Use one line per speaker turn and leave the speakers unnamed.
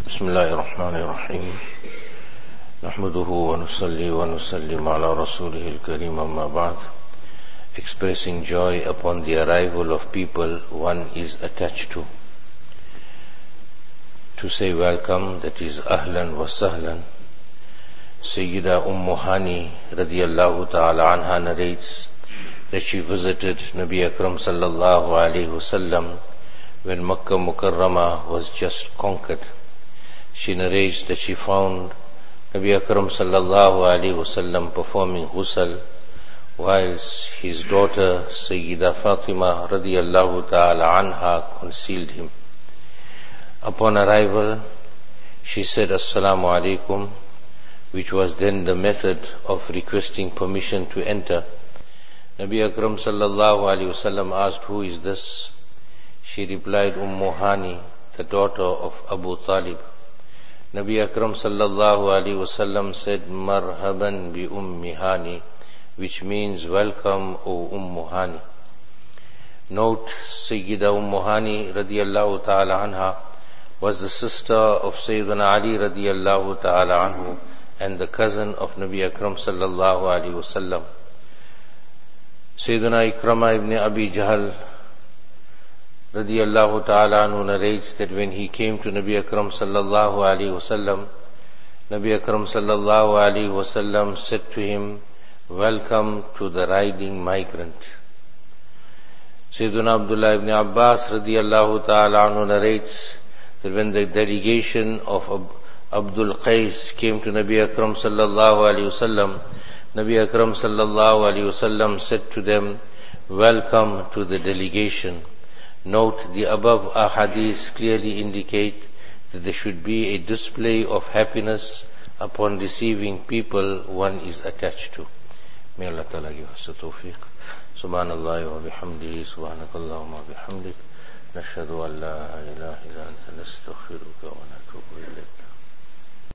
بسم الله الرحمن الرحيم نحمده ونصلي ونسلم على رسوله الكريم أما بعد. Expressing joy upon the arrival of people one is attached to. To say welcome, that is ahlan wa sahlan. Sayyida Hani radiyallahu ta'ala anha narrates that she visited Nabi Akram sallallahu alayhi wasallam when Makkah Mukarramah was just conquered. She narrates that she found Nabi Akram sallallahu alayhi wasallam performing ghusl, whilst his daughter Sayyida Fatima radiyallahu ta'ala anha concealed him. Upon arrival, she said Assalamu alaikum, which was then the method of requesting permission to enter. Nabi Akram sallallahu alayhi wasallam asked, "Who is this?" She replied, Hani, the daughter of Abu Talib. Nabi Akram sallallahu alayhi wasallam said, "Marhaban bi Hani," which means welcome, O Hani. Note, Sayyida Hani radiyallahu ta'ala anha was the sister of Sayyidina Ali radiyallahu ta'ala anhu and the cousin of Nabi Akram sallallahu alayhi wasallam. Sayyidina Ikrama ibn Abi Jahl radiyallahu ta'ala anhu narrates that when he came to Nabi Akram sallallahu alayhi wasallam, Nabi Akram sallallahu alayhi wasallam said to him, "Welcome to the riding migrant." Sayyidina Abdullah ibn Abbas radiyallahu ta'ala anhu narrates that when the delegation of Abdul Qais came to Nabi Akram sallallahu alayhi wasallam, Nabi Akram sallallahu alayhi wasallam said to them, "Welcome to the delegation." Note, the above ahadith clearly indicate that there should be a display of happiness upon receiving people one is attached to. May Allah Ta'ala give us the tawfiq. Subhanallah wa bihamdihi, subhanakallahumma wa bihamdik, nashhadu an la ilaha illa anta nastaghfiruka wa natubu ilayk.